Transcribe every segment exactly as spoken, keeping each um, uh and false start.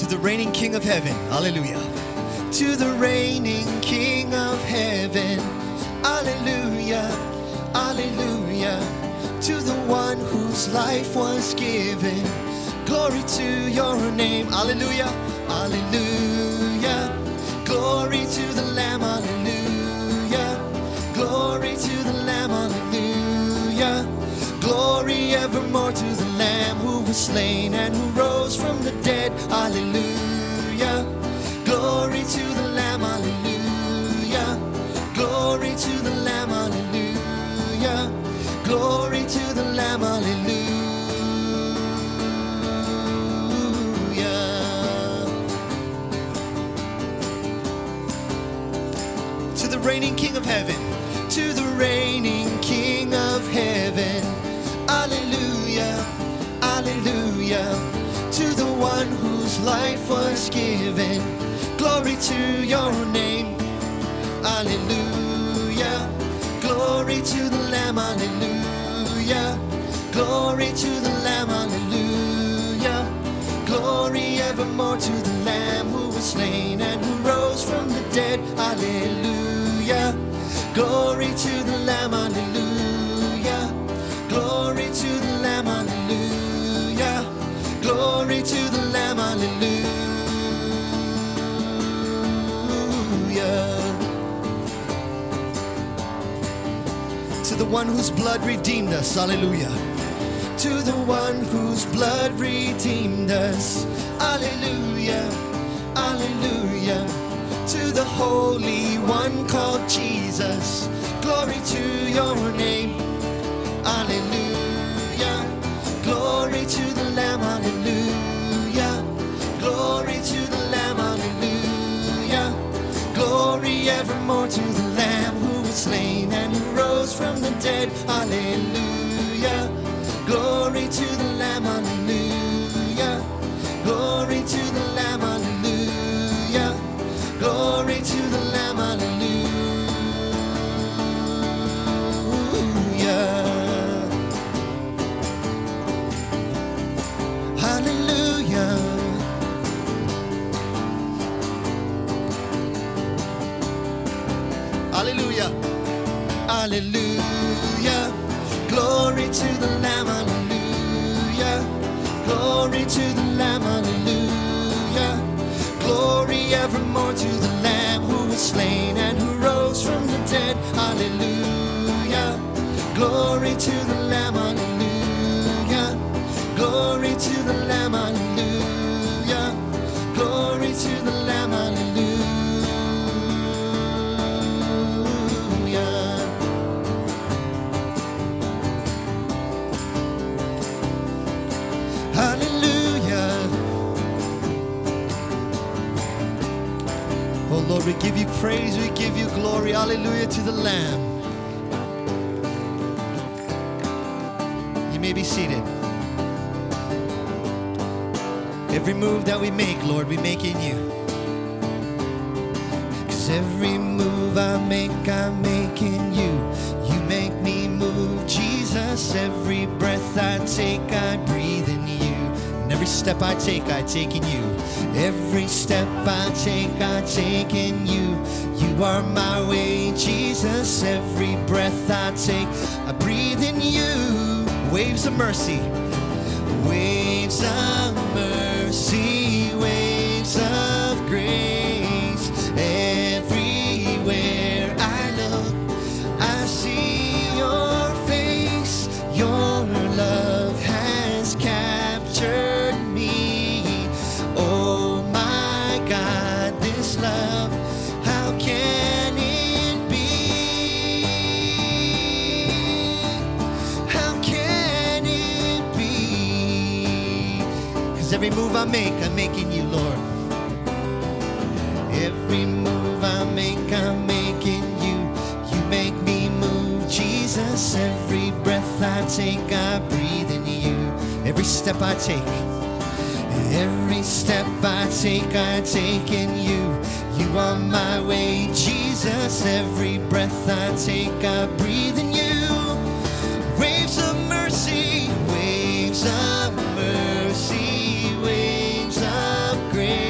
the reigning King of heaven. Hallelujah. To the reigning King of heaven. Hallelujah. Hallelujah. To the one whose life was given. Glory to your name. Hallelujah. Hallelujah. Glory to the Lamb. Hallelujah. Glory to the Lamb. Hallelujah. Glory evermore to the Lamb who was slain and who rose from the dead. Hallelujah. Glory to the Lamb. Hallelujah. Glory to the Lamb. Hallelujah. Glory to the Lamb. Hallelujah. To the reigning King of heaven. To the reigning King of heaven. Hallelujah. Hallelujah. To the one whose life was given. Glory to your name. Hallelujah. Glory to the Lamb. Hallelujah. Glory to the Lamb. Hallelujah. Glory evermore to the Lamb who was slain and who rose from the dead. Hallelujah. Glory to the Lamb. Hallelujah. Glory to the Lamb. Hallelujah. Glory to the Lamb. Hallelujah. To the one whose blood redeemed us. Hallelujah. To the one whose blood redeemed us. Hallelujah. Hallelujah. To the Holy One called Jesus. Glory to your name. Hallelujah. Glory to the Lamb. Hallelujah. Glory to the Lamb. Hallelujah. Glory evermore to the Lamb who was slain and who rose from the dead. Hallelujah. Glory to the Lamb. Hallelujah. Glory to the Lamb. Hallelujah. Glory to the Lamb. Hallelujah. Hallelujah. Hallelujah. Hallelujah. Glory to the Lamb. Hallelujah. Glory to the Lamb. Hallelujah. Glory evermore to the Lamb who was slain and who rose from the dead. Hallelujah. Glory to the Lamb. Hallelujah. Glory to the Lamb. Hallelujah. Glory to the Lamb. Hallelujah. Hallelujah. Oh Lord, we give you praise, we give you glory. Hallelujah to the Lamb. You may be seated. Every move that we make, Lord, we make in you. 'Cause every move I make, I make in you. You make me move, Jesus. Every breath I take, I breathe in you. And every step I take, I take in you. Every step I take, I take in you. You are my way, Jesus. Every breath I take, I breathe in you. Waves of mercy. Waves of mercy, waves of grace. Everywhere I look, I see your face. Your love has captured me. Oh my God, this love, how can it be? How can it be? 'Cause every move I make, I'm making you, Lord. Every move I make, I'm making you. You make me move, Jesus. Every breath I take, I breathe in you. Every step I take, every step I take, I take in you. You are my way, Jesus. Every breath I take, I breathe in you. Waves of mercy, waves of mercy, waves of grace.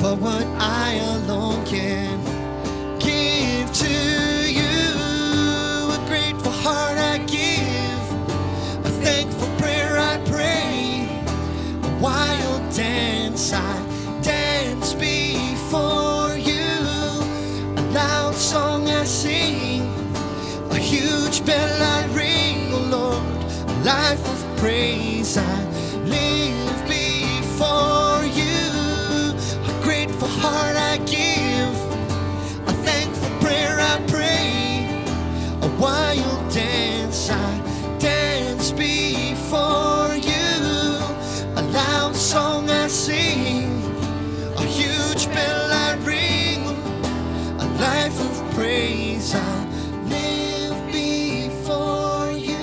but what I alone can give to you. A grateful heart I give, a thankful prayer I pray, a wild dance I dance before you, a loud song I sing, a huge bell I ring, oh Lord, a life of praise I live before you. A grateful heart I give, a thankful prayer I pray, a wild dance I dance before you, a loud song I sing, a huge bell I ring, a life of praise I live before you.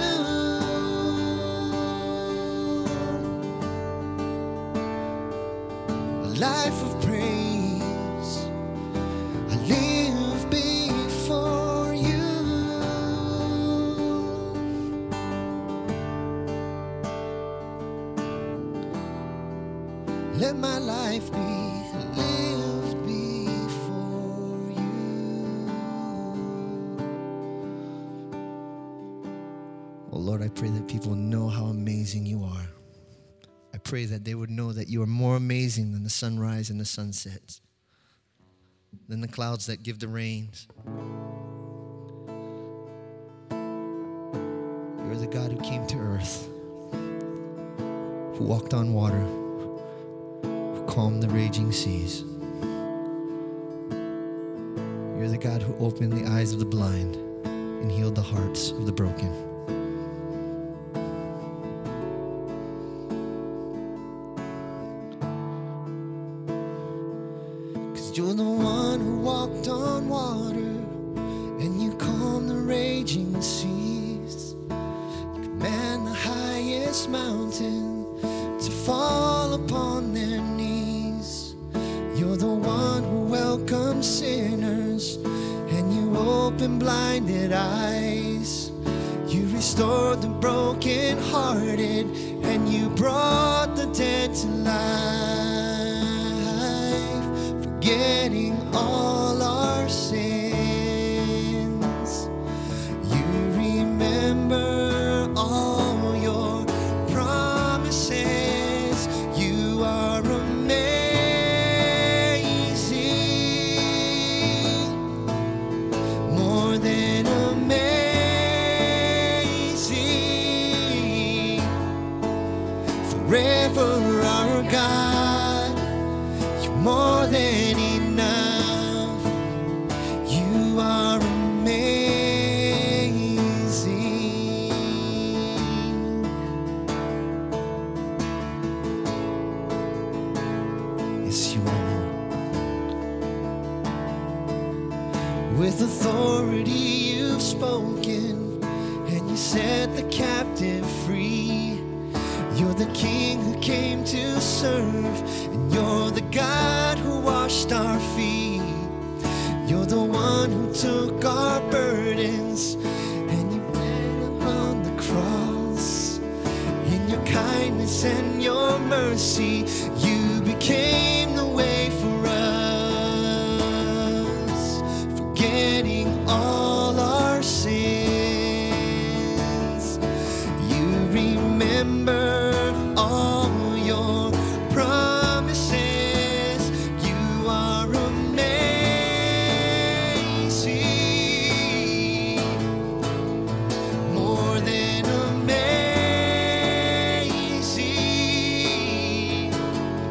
A life of praise I live before you. Let my life be lived before you. Oh Lord, I pray that people know how amazing you are. I pray that they would know that you are more amazing than the sunrise and the sunsets, than the clouds that give the rains. You're the God who came to earth, who walked on water, who calmed the raging seas. You're the God who opened the eyes of the blind and healed the hearts of the broken. You're the one who walked on water, and you calm the raging seas. You command the highest mountain to fall upon their knees. You're the one who welcomes sinners, and you open blinded eyes. You restored the brokenhearted, and you brought the dead to life. Forgetting all our sins, you remember all your promises. You are amazing, more than amazing, forever our God. You're more than with authority you've spoken, and you set the captive free. You're the King who came to serve, and you're the God who washed our feet. You're the one who took our burdens, and you bled upon the cross. In your kindness and your mercy, you became the way for us. Forgetting all our sins, you remember all your promises. You are amazing, more than amazing,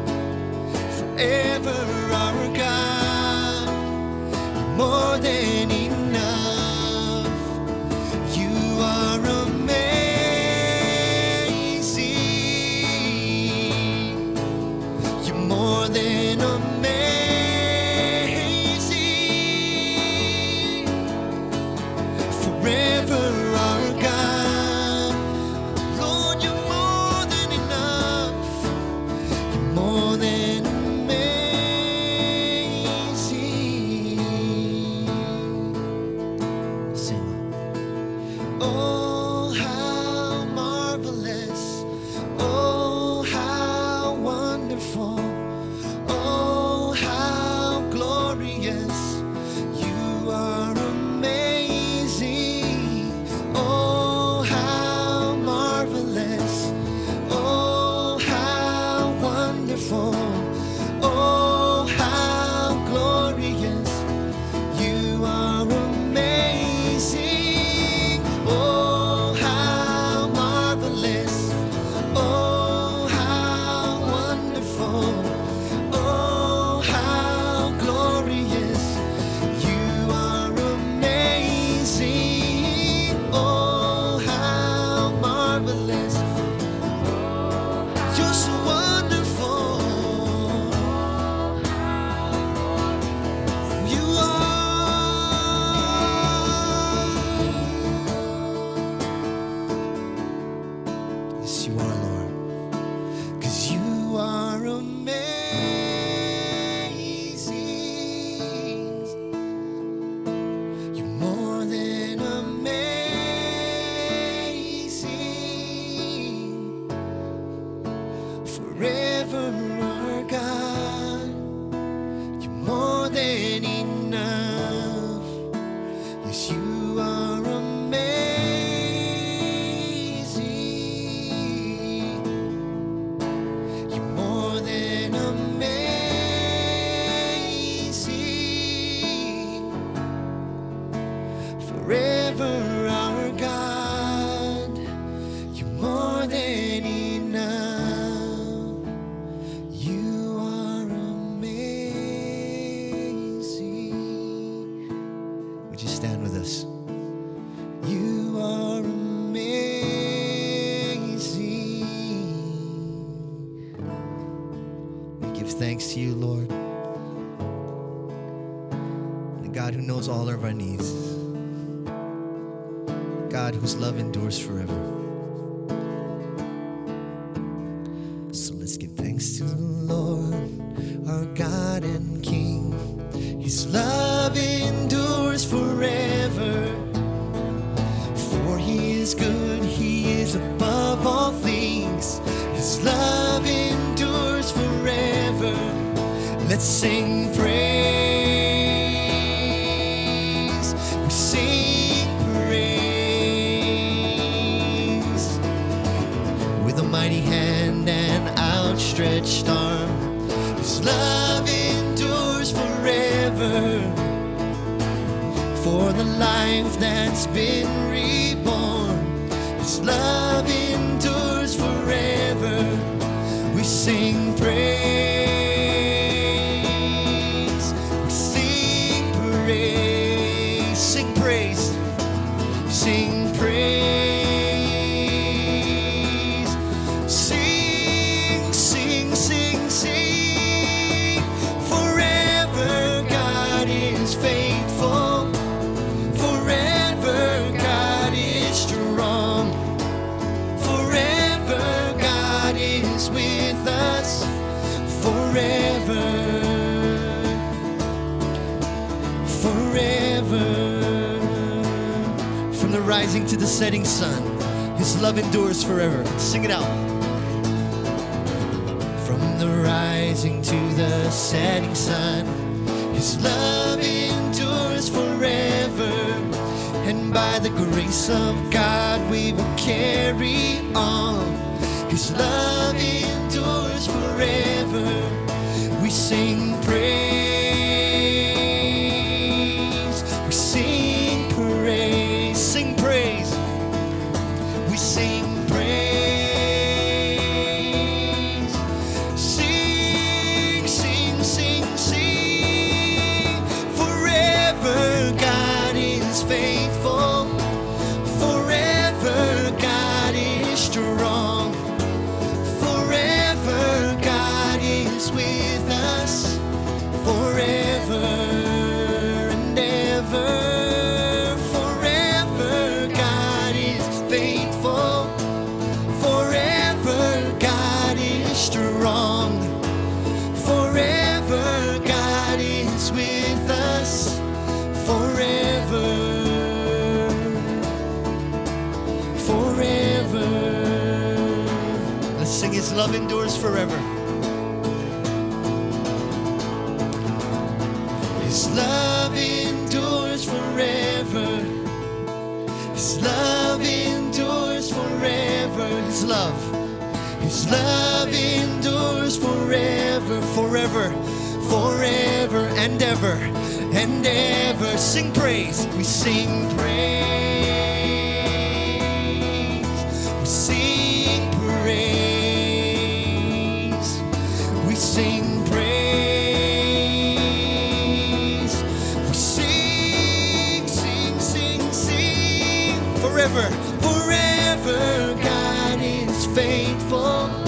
Yes, you are, Lord. 'Cause you are amazing. You're more than amazing. Forever our God, you're more than enough. Yes, you are amazing. You're more than amazing. Forever our God, you're more than enough. You are amazing. Would you stand with us? You are amazing. We give thanks to you, Lord, the God who knows all of our needs, God whose love endures forever. So let's give thanks to the Lord, our God and King. His love endures forever. For he is good, he is above all things. His love endures forever. Let's sing praise. We sing praise. With a mighty hand and outstretched arm, his love endures forever. For the life that's been reborn, his love endures forever. We sing praise. We sing praise. Sing praise. Sing praise. Sing, sing, sing, sing. Forever God is faithful. Forever God is strong. Forever God is with us. Forever. Forever. From the rising to the setting sun, his love endures forever. Sing it out. From the rising to the setting sun, his love endures forever. And by the grace of God we will carry on. His love endures forever. We sing praise. We sing praise. Sing praise. We sing praise. Sing, sing, sing, sing. Forever God is faithful. Forever God is strong. Forever God is with us. Forever and ever. Forever God is faithful. Forever God is strong. Forever God is with us. Forever. Forever. Let's sing his love endures forever. His love endures forever. His love endures forever. His love. His love endures forever, forever, forever and ever and ever. Sing praise. We sing praise. We sing praise. We sing praise. We sing, sing, sing, sing. Forever, forever God is faithful.